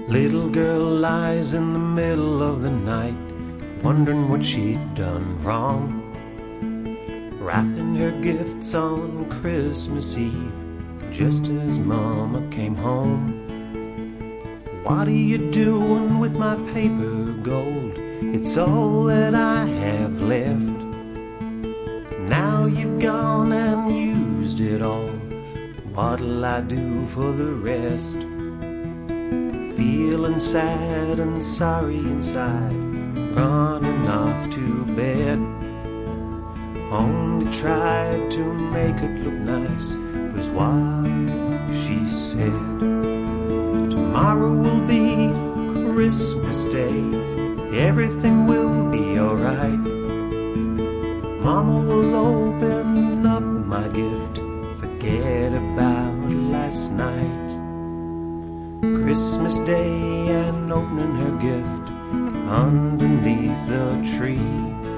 Little girl lies in the middle of the night, wondering what she'd done wrong, wrapping her gifts on Christmas Eve, just as Mama came home. What are you doing with my paper gold? It's all that I have left. Now you've gone and used it all. What'll I do for the rest? Feeling sad and sorry inside, running off to bed. Only tried to make it look nice, was what she said. Tomorrow will be Christmas Day, everything will be alright. Mama will open up my gift, forget about last night. Christmas Day and opening her gift underneath the tree.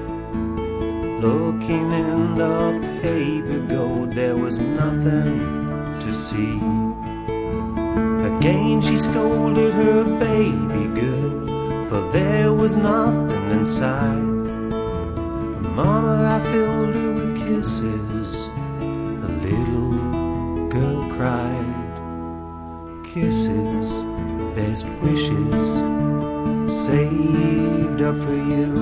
Looking in the paper gold, there was nothing to see. Again she scolded her baby girl, for there was nothing inside. Mama, I filled her with kisses, the little girl cried. Kisses, best wishes, saved up for you,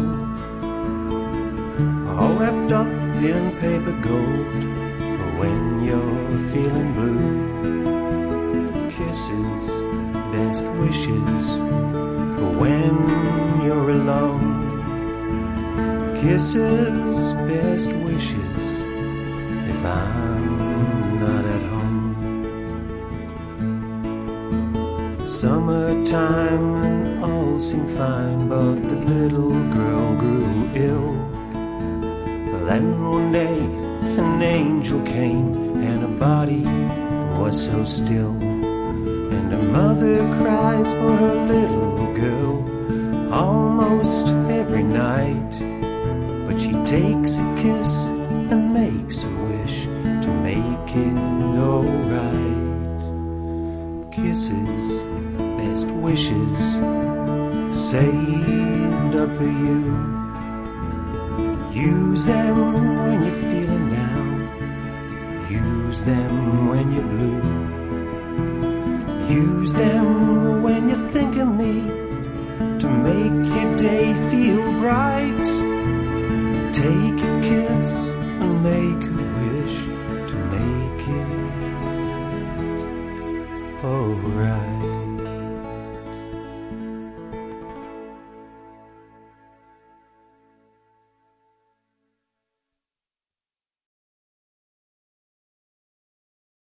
all wrapped up in paper gold, for when you're feeling blue. Kisses, best wishes, for when you're alone. Kisses, best wishes, if I'm not at home. Summertime and all seemed fine, but the little girl grew ill. Then one day an angel came, and her body was so still. And her mother cries for her little girl almost every night, but she takes a kiss and makes a wish to make it alright. Kisses, best wishes, saved up for you. Use them when you're feeling down, use them when you're blue. Use them when you think of me, to make your day feel bright. Take a kiss and make a wish to make it alright.